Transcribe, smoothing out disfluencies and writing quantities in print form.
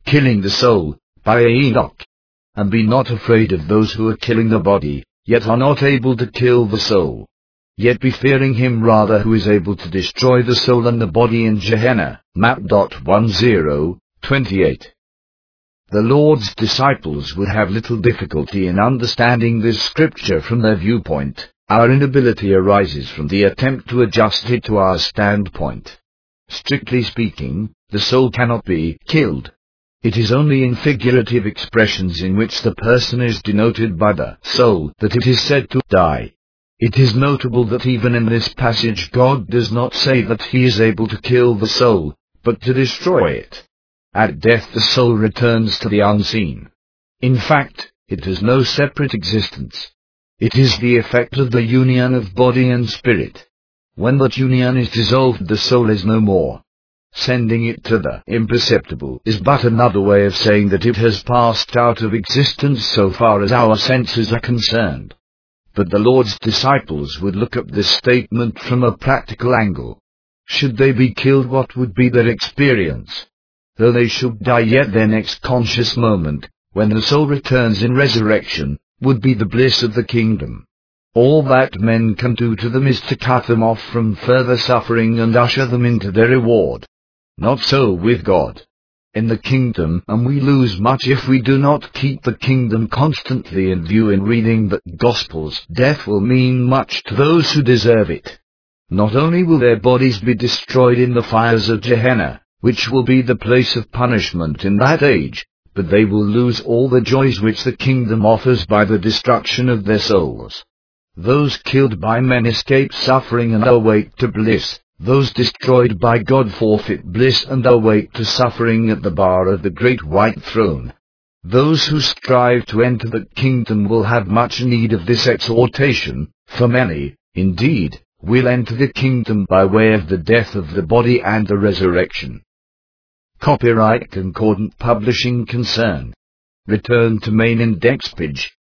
Killing the Soul, by Enoch. And be not afraid of those who are killing the body, yet are not able to kill the soul. Yet be fearing him rather who is able to destroy the soul and the body in Gehenna. Matt. 10:28. The Lord's disciples would have little difficulty in understanding this scripture from their viewpoint. Our inability arises from the attempt to adjust it to our standpoint. Strictly speaking, the soul cannot be killed. It is only in figurative expressions in which the person is denoted by the soul that it is said to die. It is notable that even in this passage God does not say that he is able to kill the soul, but to destroy it. At death the soul returns to the unseen. In fact, it has no separate existence. It is the effect of the union of body and spirit. When that union is dissolved, the soul is no more. Sending it to the imperceptible is but another way of saying that it has passed out of existence so far as our senses are concerned. But the Lord's disciples would look at this statement from a practical angle. Should they be killed, what would be their experience? Though they should die, yet their next conscious moment, when the soul returns in resurrection, would be the bliss of the kingdom. All that men can do to them is to cut them off from further suffering and usher them into their reward. Not so with God. In the kingdom, and we lose much if we do not keep the kingdom constantly in view in reading the Gospels, death will mean much to those who deserve it. Not only will their bodies be destroyed in the fires of Gehenna, which will be the place of punishment in that age, but they will lose all the joys which the kingdom offers by the destruction of their souls. Those killed by men escape suffering and awake to bliss. Those destroyed by God forfeit bliss and awake to suffering at the bar of the great white throne. Those who strive to enter the kingdom will have much need of this exhortation, for many, indeed, will enter the kingdom by way of the death of the body and the resurrection. Copyright Concordant Publishing Concern. Return to main index page.